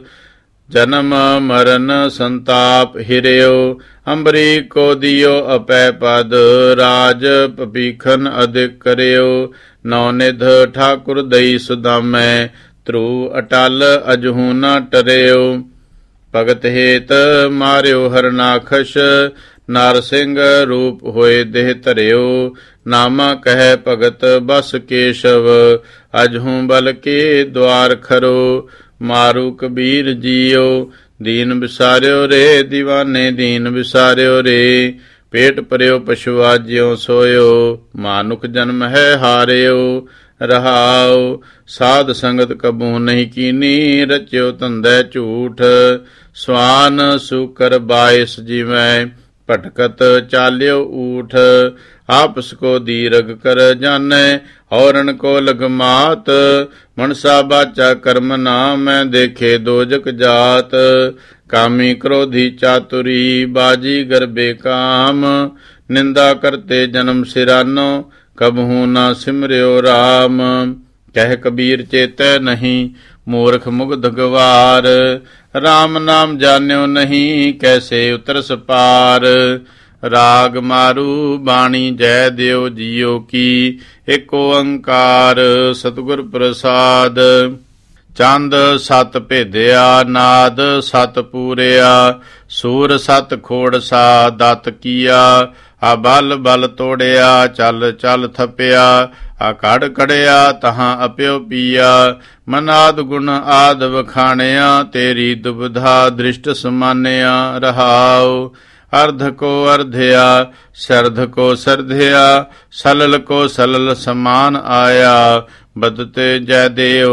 ਜਨਮ ਮਰਨ ਸੰਤਾਪ ਹਿਰਿਓ। ਅੰਬਰੀ ਕੋ ਦਿਓ ਅਪੈ ਪਦ। ਰਾਜ ਭੀਖਨ ਅਧਿਕ ਕਰਿਓ। ਨੌ ਨਿਧ ਠਾਕੁਰ ਦਈ ਸੁਦਾਮੈ। ਧਰੂ ਅਟਲ ਅਜਹੂ ਨ ਟਰਿਓ। ਭਗਤ ਹੇਤ ਮਾਰਿਓ ਹਰਨਾਖਸ਼। ਨਰ ਸਿੰਘ ਰੂਪ ਹੋਏ ਦੇਹ ਧਰਿਓ। ਨਾਮਾ ਕਹਿ ਭਗਤ ਬਸ ਕੇਸ਼ਵ। ਅਜਹੂ ਬਲ ਕੇ ਦਵਾਰ ਖਰੋ। ਮਾਰੂ ਕਬੀਰ ਜੀਓ। ਦੀਨ ਵਿਸਾਰਿਓ ਰੇ ਦੀਵਾਨੇ ਦੀਨ ਵਿਸਾਰਿਓ ਰੇ। ਪੇਟ ਭਰਿਓ ਪਸ਼ੂਆ ਜਿਉ ਸੋਇਓ। ਮਾਨੁਖ ਜਨਮ ਹੈ ਹਾਰਿਓ ਰਹਾਉ। ਸਾਧ ਸੰਗਤ ਕਬੂ ਨਹੀਂ ਕੀਨੀ। ਰਚਿਓ ਧੰਦੈ ਝੂਠ। ਸਵਾਨ ਸੂਕਰ ਬਾਇਸ ਜਿਵੈ। ਭਟਕਤ ਚਾਲਿਓ ਊਠ। ਆਪਸ ਕੋ ਦੀਰਘ ਕਰ ਜਾਣੈ। ਔਰਨ ਕੋ ਲਗਮਾਤ। ਮਨਸਾ ਬਾਚਾ ਕਰਮ ਨਾਮ। ਮੈਂ ਦੇਖੇ ਦੋਜਕ ਜਾਤ। ਕਾਮੀ ਕ੍ਰੋਧੀ ਚਾਤੁਰੀ। ਬਾਜੀ ਗਰਬੇ ਕਾਮ। ਨਿੰਦਾ ਕਰਤੇ ਜਨਮ ਸਿਰਾਨੋ। ਕਬਹੂ ਨਾ ਸਿਮਰਿਓ ਰਾਮ। ਕਹਿ ਕਬੀਰ ਚੇਤੈ ਨਹੀਂ। ਮੂਰਖ ਮੁਗਧ ਗਵਾਰ। ਰਾਮ ਨਾਮ ਜਾਣਿਓ ਨਹੀਂ। ਕੈਸੇ ਉਤਰਸ ਪਾਰ। ਰਾਗ ਮਾਰੂ ਬਾਣੀ ਜੈ ਦਿਓ ਜੀਓ ਕੀ। ਏਕ ਓੰਕਾਰ ਸਤਿਗੁਰ ਪ੍ਰਸਾਦ। ਚੰਦ ਸਤ ਭੇਦਿਆ। ਨਾਦ ਸਤ ਪੂਰਿਆ। ਸੂਰ ਸਤ ਖੋੜਸਾ ਦਤ ਕੀਆ। ਆ ਬਲ ਬਲ ਤੋੜਿਆ। ਚਲ ਚਲ ਥਪਿਆ। ਆ ਕੜ ਕੜਿਆ ਤਹਾਂ ਅਪਿਓ ਪੀਆ। ਮਨਾਦ ਗੁਣ ਆਦ ਵਖਾਣਿਆ। ਤੇਰੀ ਦੁਬਧਾ ਦ੍ਰਿਸ਼ਟ ਸਮਾਨਿਆ ਰਹਾਉ। ਅਰਧ ਕੋ ਅਰਧਿਆ। ਸਰਧ ਕੋ ਸਰਧਿਆ। ਸਲਲ ਕੋ ਸਲਲ ਸਮਾਨ ਆਇਆ। ਬਦਤੇ ਜੈ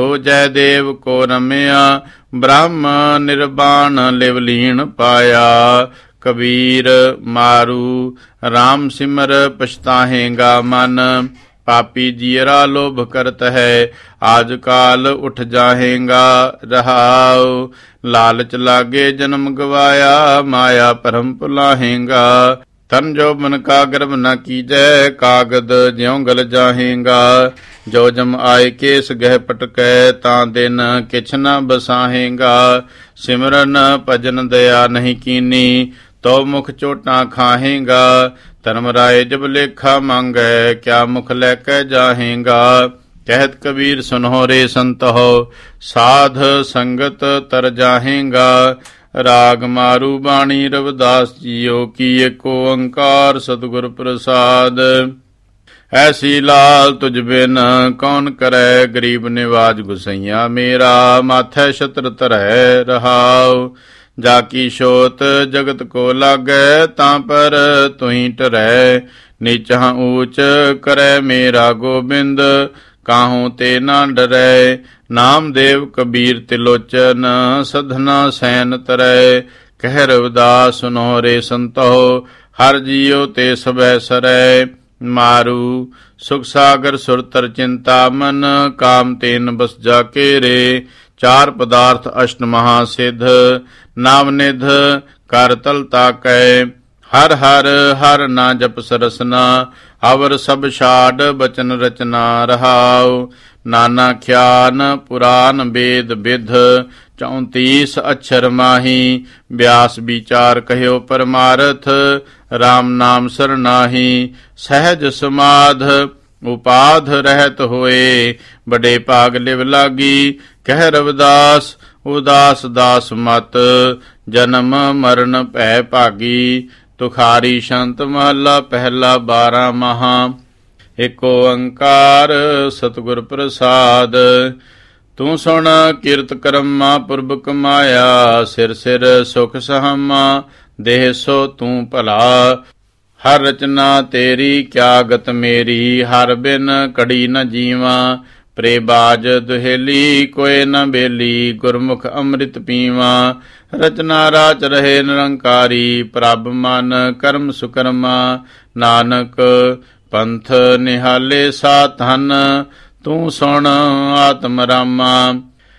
ਦੇਵ ਕੋ ਰਮਿਆ। ਬ੍ਰਹਮ ਨਿਰਬਾਨ ਲਿਵ ਲੀਨ ਪਾਇਆ। ਕਬੀਰ ਮਾਰੂ ਰਾਮ ਸਿਮਰ ਪਛਤਾਹੇਗਾ ਮਨ। ਪਾਪੀ ਜੀਰਾ ਲੋਭ ਕਰਤ ਹੈ। ਆਜ ਕਾਲ ਉਠ ਜਾਹੇਗਾ ਰਹਾਉ। ਲਾਲਚ ਲਾਗੇ ਜਨਮ ਗਵਾਇਆ। ਮਾਇਆ ਭਰਮ ਭੁਲਾਹੇਗਾ। ਤਨ ਜੋ ਮਨ ਕਾ ਗਰਭ ਨ ਕੀਜੈ। ਕਾਗਦ ਜਿਉ ਗਲ ਜਾਹੇਗਾ। ਜੋ ਜਮ ਆਏ ਕੇਸ ਗਹਿ ਪਟਕੈ। ਤਾਂ ਦਿਨ ਕਿਛ ਨ ਬਸਾਹੇਗਾ। ਸਿਮਰਨ ਭਜਨ ਦਇਆ ਨਹੀਂ ਕੀਨੀ। ਤੋ ਮੁਖ ਚੋਟਾਂ ਖਾਹੇਗਾ। ਧਰਮ ਰਾਏ ਜਬ ਲੇਖਾ ਮੰਗੈ। ਕਿਆ ਮੁਖ ਲੈ ਕੇ ਜਾਹੇਗਾ। ਕਹਿਤ ਕਬੀਰ ਸੁਨਹੁ ਰੇ ਸੰਤਹੁ। ਸਾਧ ਸੰਗਤ ਤਰ ਜਾਹੇਗਾ। ਰਾਗ ਮਾਰੂ ਬਾਣੀ ਰਵਿਦਾਸ ਜੀਓ ਕੀ। ਏਕ ਓੰਕਾਰ ਸਤਿਗੁਰ ਪ੍ਰਸਾਦ। ਐਸੀ ਲਾਲ ਤੁਝ ਬਿਨ ਕੌਣ ਕਰੈ। ਗਰੀਬ ਨਿਵਾਜ ਗੁਸਈਆ ਮੇਰਾ, ਮਾਥੈ ਛਤਰ ਧਰੈ ਰਹਾਉ। ਜਾ ਕੀ ਛੋਤ ਜਗਤ ਕੋ ਲਾਗੈ, ਤਾਂ ਪਰ ਤੁਹੀਂ ਟਰੈ। ਨੀਚਾਂ ਊਚ ਕਰੈ ਮੇਰਾ ਗੋਬਿੰਦ, ਕਾਹੂ ਤੇ ਨਾ ਡਰੈ। ਨਾਮਦੇਵ ਕਬੀਰ ਤਿਲੋਚਨ, ਸਧਨਾ ਸੈਨ ਤਰੈ। ਕਹਿ ਰਵਿਦਾਸ ਸੁਨੋ ਰੇ ਸੰਤੋ, ਹਰ ਜੀਉ ਤੇ ਸਭੈ ਸਰੈ। ਮਾਰੂ ਸੁਖ ਸਾਗਰ ਸੁਰਤਰ ਚਿੰਤਾ ਮਨ, ਕਾਮ ਤੇਨ ਬਸ ਜਾ ਘੇਰੇ। ਚਾਰ ਪਦਾਰਥ ਅਸ਼ਟ ਮਹਾ ਸਿੱਧ, ਨਾਮ ਨਿਧ ਕਰ ਤਲ ਤਾਕੈ। ਹਰ ਹਰ ਹਰ ਨਾ ਜਪ ਸਰਸਨਾ, ਅਵਰ ਸਭ ਛਾੜ ਬਚਨ ਰਚਨਾ ਰਹਾਉ। ਨਾਨਾ ਖਿਆਨ ਪੁਰਾਨ ਵੇਦ ਵਿਧ, 34 ਅਛਰ ਮਾਹੀ। ਬਿਆਸ ਵਿਚਾਰ ਕਹਿਓ ਪਰਮਾਰਥ, ਰਾਮ ਨਾਮ ਸਰਨਾਹੀ। ਸਹਿਜ ਸਮਾਧ ਉਪਾਧ ਰਹਿਤ ਹੋਏ, ਬੜੇ ਭਾਗ ਲਿਵ ਲਾਗੀ। ਕਹਿ ਰਵਿਦਾਸ ਉਦਾਸ ਦਾਸ ਮਤ, ਜਨਮ ਮਰਨ ਭੈ ਭਾਗੀ। ਤੁਖਾਰੀ ਸ਼ੰਤ ਮਹਲਾ ਪਹਿਲਾ 12 ਮਹਾ। ਏਕ ਓੰਕਾਰ ਸਤਿਗੁਰ ਪ੍ਰਸਾਦ। ਤੂੰ ਸੁਣ ਕੀਰਤ ਕਰਮਾ ਪੁਰਬ ਕਮਾਇਆ, ਸਿਰ ਸਿਰ ਸੁਖ ਸਹਾਮਾ ਦੇਹ ਸੋ ਤੂੰ ਭਲਾ। ਹਰ ਰਚਨਾ ਤੇਰੀ ਕਿਆ ਗਤ ਮੇਰੀ, ਹਰ ਬਿਨ ਕੜੀ ਨ ਜੀਵਾ। ਪ੍ਰੇ ਬਾਜ ਦੁਹੇਲੀ ਕੋਏ ਨ ਬੇਲੀ, ਗੁਰਮੁਖ ਅੰਮ੍ਰਿਤ ਪੀਵਾ। ਰਚਨਾ ਰਾਚ ਰਹੇ ਨਿਰੰਕਾਰੀ, ਪ੍ਰਭ ਮਨ ਕਰਮ ਸੁਕਰਮਾ। ਨਾਨਕ ਪੰਥ ਨਿਹਾਲੇ ਸਾ ਧਨ, ਤੂੰ ਸੁਣ ਆਤਮ ਰਾਮਾ।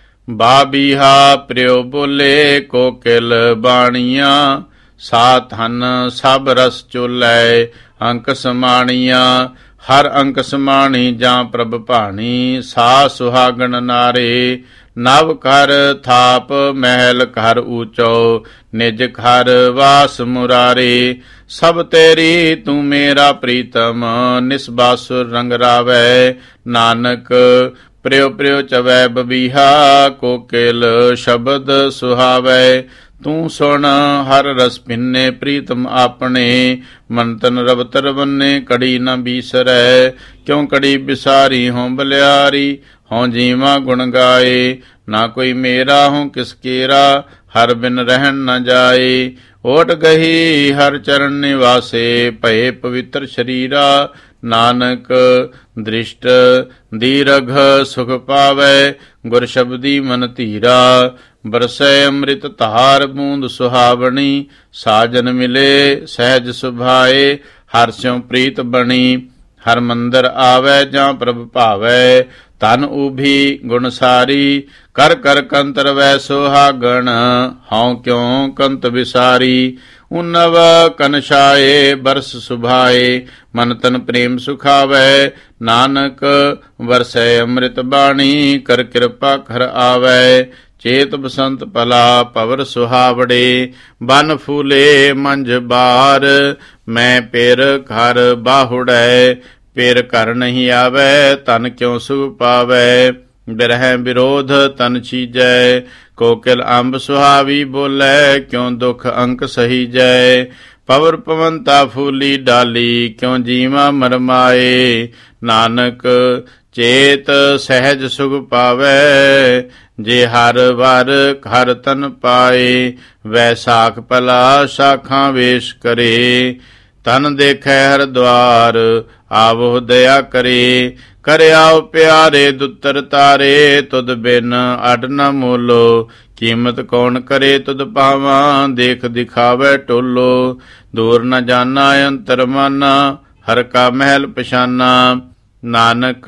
ਬਾਬੀਹਾ ਪ੍ਰਿਓ ਬੋਲੇ ਕੋਕਿਲ ਬਾਣੀਆਂ, ਸਾ ਧਨ ਸਭ ਰਸ ਚੋਲੈ ਅੰਕ ਸਮਾਣੀਆਂ। ਹਰ ਅੰਕ ਸਮਾਣੀ ਜਾਂ ਪ੍ਰਭ ਭਾਣੀ, ਸਾ ਸੁਹਾਗਣ ਨਾਰੇ। ਨਵ ਘਰ ਥਾਪ ਮਹਿਲ ਘਰ ਊਚੋ, ਨਿਜ ਘਰ ਵਾਸ ਮੁਰਾਰੇ। ਸਭ ਤੇਰੀ ਤੂੰ ਮੇਰਾ ਪ੍ਰੀਤਮ, ਨਿਸਬਾਸੁਰ ਰੰਗ ਰਾਵੈ। ਨਾਨਕ ਪ੍ਰਿਓ ਪ੍ਰਿਓ ਚਵੈ ਬਬੀਹਾ, ਕੋਕਿਲ ਸ਼ਬਦ ਸੁਹਾਵੈ। ਤੂੰ ਸੁਣ ਹਰ ਰਸ ਪਿੰਨੇ ਪ੍ਰੀਤਮ ਆਪਣੇ, ਮਨ ਤਨ ਰਬ ਤਰਵੰਨੇ ਕੜੀ ਨ ਬੀਸਰੈ। ਕਿਉ ਕੜੀ ਬਿਸਾਰੀ ਹੋਂ ਬਲਿਆਰੀ, ਹੋਂ ਜੀਵਾ ਗੁਣ ਗਾਏ। ਨਾ ਕੋਈ ਮੇਰਾ ਹੋਂ ਕਿਸ ਕੇਰਾ, ਹਰ ਬਿਨ ਰਹਿਣ ਨ ਜਾਏ। ਓਟ ਗਹੀ ਹਰ ਚਰਨ ਨਿਵਾਸੇ, ਭਏ ਪਵਿੱਤਰ ਸ਼ਰੀਰਾ। ਨਾਨਕ ਦ੍ਰਿਸ਼ਟ ਦੀਰਘ ਸੁਖ ਪਾਵੈ, ਗੁਰ ਸ਼ਬਦੀ ਮਨ ਧੀਰਾ। ਬਰਸੈ ਅੰਮ੍ਰਿਤ ਧਾਰ ਬੂੰਦ ਸੁਹਾਵਣੀ, ਸਾਜਨ ਮਿਲੇ ਸਹਿਜ ਸੁਭਾਏ। ਹਰ ਸਿਉ ਪ੍ਰੀਤ ਬਣੀ, ਹਰ ਮੰਦਰ ਆਵੈ ਜਾਂ ਪ੍ਰਭ ਭਾਵੈ। ਤਨ ਉਭੀ ਗੁਣ ਸਾਰੀ, ਕਰ ਕਰ ਕੰਤਰ ਵੈ ਸੁਹਾਗਣ। ਹਉ ਕਿਉ ਕੰਤ ਵਿਸਾਰੀ, ਉਨਵ ਕਨਸ਼ਾਏ ਬਰਸ ਸੁਭਾਏ। ਮਨ ਤਨ ਪ੍ਰੇਮ ਸੁਖਾਵੈ। ਨਾਨਕ ਵਰਸੈ ਅੰਮ੍ਰਿਤ ਬਾਣੀ, ਕਰ ਕਿਰਪਾ ਘਰ ਆਵੈ। ਚੇਤ ਬਸੰਤ ਭਲਾ ਪਵਰ ਸੁਹਾਵੜੇ, ਬਨ ਫੂਲੇ ਮੰਝ ਬਾਰ। ਮੈਂ ਪਿਰ ਘਰ ਬਾਹੁੜੈ, ਪਿਰ ਘਰ ਨਹੀਂ ਆਵੈ। ਤਨ ਕਿਉ ਸੁਖ ਪਾਵੈ, ਬਿਰਹਿ ਵਿਰੋਧ ਤਨ ਛੀਜੈ। ਕੋਕਿਲ ਅੰਬ ਸੁਹਾਵੀ ਬੋਲੇ, ਕਿਉ ਦੁਖ ਅੰਕ ਸਹੀਜੈ। ਪਵਰ ਪਵੰਤਾ ਫੂਲੀ ਡਾਲੀ, ਕਿਉ ਜੀਵਾ ਮਰਮਾਏ। ਨਾਨਕ ਚੇਤ ਸਹਿਜ ਸੁਖ ਪਾਵੈ, ਜੇ ਹਰ ਵਰ ਹਰ ਤਨ ਪਾਏ। ਵੈਸਾਖ ਭਲਾ ਸਾਖਾਂ ਵੇਸ਼ ਕਰੇ, ਤਨ ਦੇਖੈ ਹਰ ਦਵਾਰ। ਆਵੋ ਦਇਆ ਕਰੇ, ਕਰਿਆਓ ਪਿਆਰੇ ਦੁੱਤਰ ਤਾਰੇ। ਤੁਧ ਬਿਨ ਅਡ ਨ ਮੋਲੋ, ਕੀਮਤ ਕੌਣ ਕਰੇ ਤੁਧ ਪਾਵਾਂ। ਦੇਖ ਦਿਖਾਵੈ ਟੋਲੋ, ਦੂਰ ਨ ਜਾਣਾ ਅੰਤਰ ਮਾਨਾ। ਹਰ ਕਾ ਮਹਿਲ ਪਛਾਨਾ। ਨਾਨਕ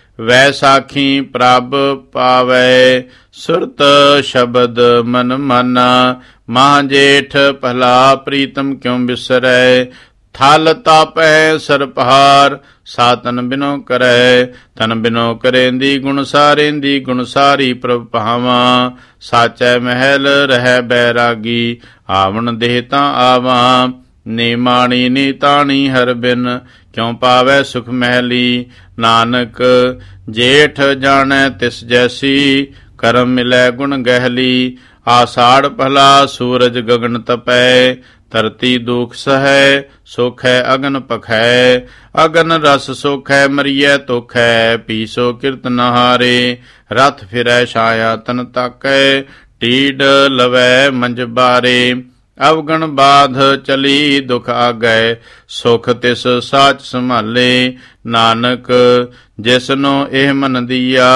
ਵੈਸਾਖੀ ਪ੍ਰਭ ਪਾਵੈ, ਸੁਰਤ ਸ਼ਬਦ ਮਨ ਮਾਨਾ। ਮਾਹ ਜੇਠ ਭਲਾ ਪ੍ਰੀਤਮ ਕਿਉ ਬਿਸਰੈ। ਥਲ ਤਾਪੈ ਸਰਪਹਾਰ, ਸਾ ਤਨ ਬਿਨੋ ਕਰੈ। ਤਨ ਬਿਨੋ ਕਰੇਂਦੀ ਗੁਣ ਸਾਰੇਂਦੀ, ਗੁਣ ਸਾਰੀ ਪ੍ਰਭ ਭਾਵਾਂ। ਸਾਚੈ ਮਹਿਲ ਰਹਿ ਬੈਰਾਗੀ, ਆਵਣ ਦੇਹ ਤਾਂ ਆਵਾਂ। ਨੀ ਮਾਣੀ ਨੀ ਤਾਣੀ ਹਰ ਬਿਨ, ਕਿਉ ਪਾਵੈ ਸੁਖ ਮਹਿਲੀ। ਨਾਨਕ ਜੇਠ ਜਾਣੈ ਤਿਸ ਜੈਸੀ, ਕਰਮ ਮਿਲੈ ਗੁਣ ਗਹਿਲੀ। ਆਸਾੜ ਭਲਾ ਸੂਰਜ ਗਗਨ ਤਪੈ, ਧਰਤੀ ਦੁਖ ਸਹੈ, ਸੁਖ ਹੈ ਅਗਨ ਪਖੈ। ਅਗਨ ਰਸ ਸੁਖ ਹੈ, ਮਰੀਐ ਤੁਖ ਹੈ। ਪੀਸੋ ਕਿਰਤ ਨਹਾਰੇ, ਰਥ ਫਿਰੈ ਛਾਇਆ ਤਨ ਤਾਕੈ। ਟੀਡ ਲਵੈ ਮੰਜ ਬਾਰੇ, ਅਵਗਣ ਬਾਧ ਚਲੀ ਦੁਖ ਆਗੈ। ਸੁਖ ਤਿਸ ਸਾਚ ਸੰਭਾਲੇ, ਨਾਨਕ ਜਿਸਨੋ ਇਹ ਮਨ ਦੀਆ।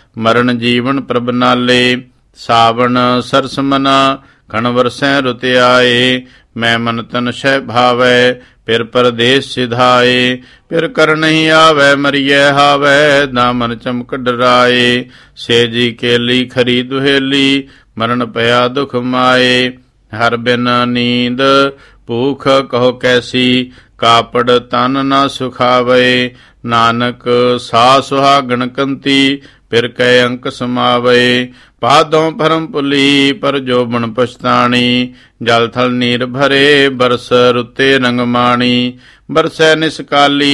ਮਰਨ ਜੀਵਨ ਪ੍ਰਭ ਨਾਲੇ, ਸਾਵਣ ਸਰਸ ਮਨਾ ਕਣ ਵਰਸੈ ਰੁਤ ਆਏ। ਮੈਂ ਮਨ ਤਨ ਸ਼ੈ ਭਾਵੈ, ਫਿਰ ਪਰਦੇਸ ਸਿਧਾਏ। ਫਿਰ ਕਰ ਨਹੀਂ ਆਵੈ, ਮਰੀਐ ਹਾਵੈ। ਦਾਮਨ ਚਮਕ ਡਰਾਏ, ਸੇਜੀ ਕੇਲੀ ਖਰੀ ਦੁਹੇਲੀ। ਮਰਨ ਪਿਆ ਦੁਖ ਮਾਏ, ਹਰ ਬਿਨ ਨੀਂਦ ਭੂਖ ਕਹੋ ਕੈਸੀ। ਕਾਪੜ ਤਨ ਨਾ ਸੁਖਾਵੇ, ਨਾਨਕ ਸਾ ਸੁਹਾਗਣ ਕੰਤੀ। ਫਿਰ ਕੈ ਅੰਕ ਸਮਾਵੇ, ਪਾਦੋਂ ਭਰਮ ਭੁਲੀ। ਪਰ ਜੋਬਨ ਪਛਤਾਣੀ, ਜਲ ਥਲ ਨੀਰ ਭਰੇ। ਬਰਸ ਰੁੱਤੇ ਰੰਗ ਮਾਣੀ, ਬਰਸੈ ਨਿਸਕਾਲੀ।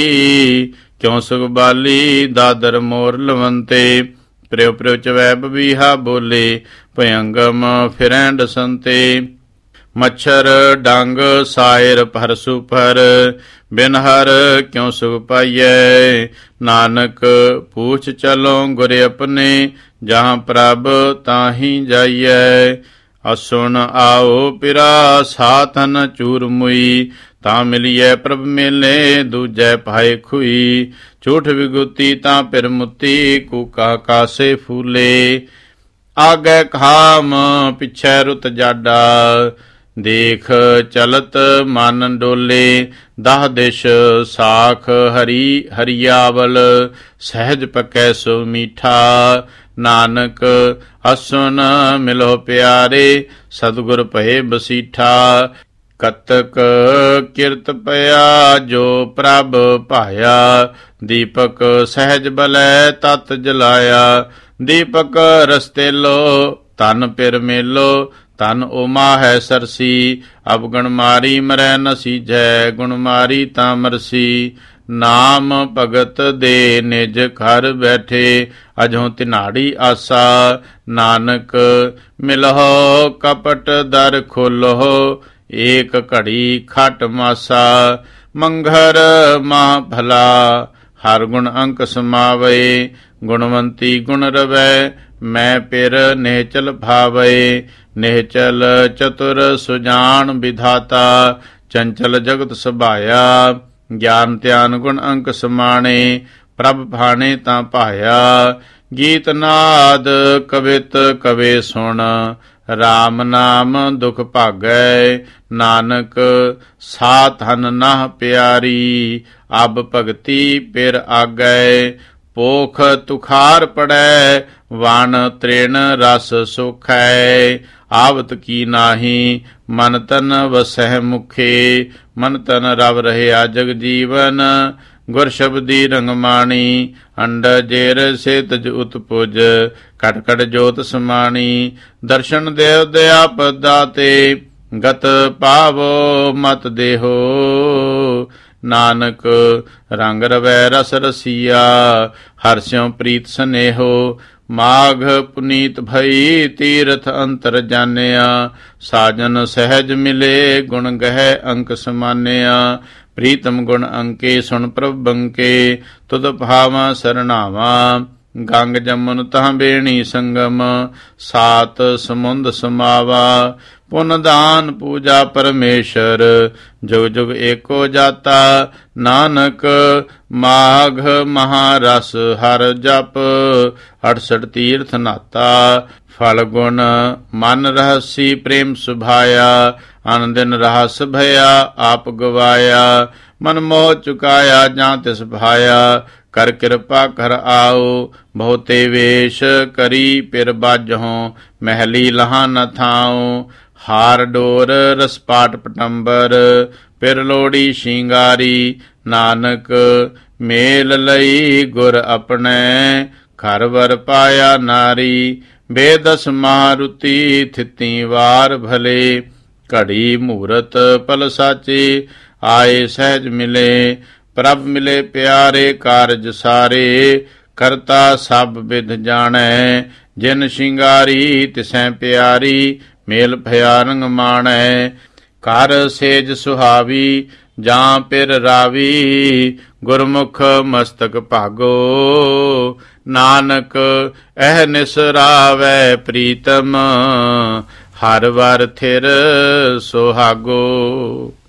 ਕਿਉ ਸੁਖ ਬਾਲੀ, ਦਾਦਰ ਮੋਰ ਲਵੰਤੇ। ਪ੍ਰਿਉ ਪ੍ਰਿਉ ਚਵੈ ਬਬੀਹਾ ਬੋਲੇ, ਭਯੰਗਮ ਫਿਰੈ ਡਸੰਤੇ। ਮੱਛਰ ਡੰਗ ਸਾਇਰ ਪਰ ਸੁਪਰ, ਬਿਨ ਹਰ ਕਿਉ ਸੁਖ ਪਾਈਐ। ਨਾਨਕ ਪੂਛ ਚਲੋ ਗੁਰ ਆਪਣੇ, ਜਹਾਂ ਪ੍ਰਭ ਤਾਹੀਂ ਜਾਈਐ। ਅਸੁਣ ਆਓ ਪਿਰਾ ਸਾਧਨ ਚੂਰ ਮੁਈ। ਤਾਂ ਮਿਲੀਐ ਪ੍ਰਭ ਮੇਲੇ, ਦੂਜੈ ਪਾਏ ਖੁਈ। ਝੂਠ ਵਿਗੁਤੀ ਤਾਂ ਫਿਰ ਮੁਤੀ, ਕੂਕਾ ਕਾਸੇ ਫੂਲੇ। ਆਗੈ ਖਾਮ ਪਿਛੈ ਰੁਤ ਜਾਡਾ, ਦੇਖ ਚਲਤ ਮਨ ਡੋਲੇ। ਦਹ ਦਿਸ਼ ਸਾਖ ਹਰੀ ਹਰੀਆਵਲ, ਸਹਿਜ ਪਕੈ ਸੋ ਮੀਠਾ। ਨਾਨਕ ਅਸੁਨ ਮਿਲੋ ਪਿਆਰੇ, ਸਤਿਗੁਰ ਭਏ ਬਸੀਠਾ। ਕਤਕ ਕਿਰਤ ਪਿਆ, ਜੋ ਪ੍ਰਭ ਭਾਇਆ। ਦੀਪਕ ਸਹਿਜ ਬਲੈ, ਤਤ ਜਲਾਇਆ। ਦੀਪਕ ਰਸਤੇ ਲੋ, ਤਨ ਪਿਰ ਮੇਲੋ। ਤਨ ਉਮਾ ਹੈ ਸਰਸੀ, ਅਵਗਣ ਮਾਰੀ ਮਰੈ ਨ ਸੀਜੈ। ਗੁਣ ਮਾਰੀ ਤਾਂ ਮਰਸੀ, ਨਾਮ ਭਗਤ ਦੇ ਨਿਜ ਘਰ ਬੈਠੇ। ਅਜੋਂ ਤਿਨਾੜੀ ਆਸਾ, ਨਾਨਕ ਮਿਲਹੁ ਕਪਟ ਦਰ ਖੋਲਹੁ। ਏਕ ਘੜੀ ਖਟ ਮਾਸਾ, ਮੰਘਰ ਮਾ ਭਲਾ। ਹਰ ਗੁਣ ਅੰਕ ਸਮਾਵੇ, ਗੁਣਵੰਤੀ ਗੁਣ ਰਵੈ। ਮੈਂ ਪਿਰ ਨਿਹਚਲ ਭਾਵੇ, ਨਿਹਚਲ ਚਤੁਰ ਸੁਜਾਨ ਵਿਧਾਤਾ। ਚੰਚਲ ਜਗਤ ਸੁਭਾਇਆ, ਗਿਆਨ ਧਿਆਨ ਗੁਣ ਅੰਕ ਸਮਾਣੇ। ਪ੍ਰਭ ਭਾਣੇ ਤਾਂ ਭਾਇਆ, ਗੀਤ ਨਾਦ ਕਵਿਤ ਕਵੇ ਸੁਣ। ਰਾਮ ਨਾਮ ਦੁਖ ਭਾਗੈ, ਨਾਨਕ ਸਾ ਧਨ ਨਾਹ ਪਿਆਰੀ। ਅਬ ਭਗਤੀ ਪਿਰ ਆਗੈ, ਪੋਖ ਤੁਖਾਰ ਪੜੈ। ਵਣ ਤ੍ਰਿਣ ਰਸ ਸੁਖੈ, ਆਵਤ ਕੀ ਨਾਹੀ। ਮਨ ਤਨ ਵਸਹਿ ਮੁਖੇ, ਮਨ ਤਨ ਰਵ ਰਹਿਆ ਜਗ ਜੀਵਨ। ਗੁਰ ਸ਼ਬਦੀ ਰੰਗਮਾਣੀ, ਅੰਡ ਜੇਰ ਸੇਤਜ ਉਤਪੁਜ। ਕਟ ਕਟ ਜੋਤ ਸਮਾਣੀ, ਦਰਸ਼ਨ ਦੇਵ ਦਇਆ ਪਦਾਤੇ। ਗਤ ਪਾਵੋ ਮਤ ਦੇਹੋ, ਨਾਨਕ ਰੰਗ ਰਵੈ ਰਸ ਰਸੀਆ। ਹਰਿ ਸਿਉ ਪ੍ਰੀਤ ਸਨੇਹੋ, ਮਾਘ ਪੁਨੀਤ ਭਈ। ਤੀਰਥ ਅੰਤਰ ਜਾਣਿਆ, ਸਾਜਨ ਸਹਿਜ ਮਿਲੇ। ਗੁਣ ਗਹਿ ਅੰਕ ਸਮਾਨਿਆ, ਪ੍ਰੀਤਮ ਗੁਣ ਅੰਕੇ। ਸੁਣ ਪ੍ਰਭ ਬੰਕੇ, ਤੁਧ ਭਾਵਾ ਸਰਣਾਵਾ। ਗੰਗ ਜਮਨ ਤਹ ਬੇਣੀ ਸੰਗਮ, ਸਾਤ ਸਮੁੰਦ ਸਮਾਵਾ। ਪੁਨ ਦਾਨ ਪੂਜਾ ਪਰਮੇਸ਼ਰ, ਜੁਗ ਜੁਗ ਏਕੋ ਜਾਤਾ। ਨਾਨਕ ਮਾਘ ਮਹਾਰਸ ਹਰ ਜਪ, 68 ਤੀਰਥ ਨਾਤਾ। ਫਲ ਗੁਣ ਮਨ ਰਹਸੀ, ਪ੍ਰੇਮ ਸੁਭਾਇਆ। ਅਨੰਦਿਨ ਰਹਸ ਭਇਆ, ਆਪ ਗਵਾਇਆ। ਮਨ ਮੋਹ ਚੁਕਾਇਆ, ਜਾਂ ਤਿਸ ਭਾਇਆ। ਕਰ ਕਿਰਪਾ ਕਰ ਆਓ, ਬਹੁਤੇ ਵੇਸ਼ ਕਰੀ। ਪਿਰ ਬਾਝੋਂ ਮਹਿਲੀ ਲਹਾਂ ਨ ਥਾਉ। ਹਾਰ ਡੋਰ ਰਸਪਾਟ ਪਟੰਬਰ, ਪਿਰ ਲੋੜੀ ਸ਼ਿੰਗਾਰੀ। ਨਾਨਕ ਮੇਲ ਲਈ ਗੁਰ ਆਪਣੇ, ਘਰ ਵਰ ਪਾਇਆ ਨਾਰੀ। ਬੇਦਸ ਮਾਰੁਤੀ, ਥਿਤੀ ਵਾਰ ਭਲੇ। ਘੜੀ ਮੂਰਤ ਪਲ ਸਾਚੀ, ਆਏ ਸਹਿਜ ਮਿਲੇ। ਪ੍ਰਭ ਮਿਲੇ ਪਿਆਰੇ, ਕਾਰਜ ਸਾਰੇ। ਕਰਤਾ ਸਭ ਵਿਧ ਜਾਣੈ, ਜਿਨ ਸ਼ਿੰਗਾਰੀ ਤਿਸੈ ਪਿਆਰੀ। ਮੇਲ ਭਇਆ ਰੰਗ ਮਾਣੈ, ਕਰ ਸੇਜ ਸੁਹਾਵੀ ਜਾਂ ਪਿਰ ਰਾਵੀ, ਗੁਰਮੁਖ ਮਸਤਕ ਭਾਗੋ। ਨਾਨਕ ਇਹ ਨਿਸਰਾਵੈ ਪ੍ਰੀਤਮ, ਹਰ ਵਰ ਥਿਰ ਸੁਹਾਗੋ।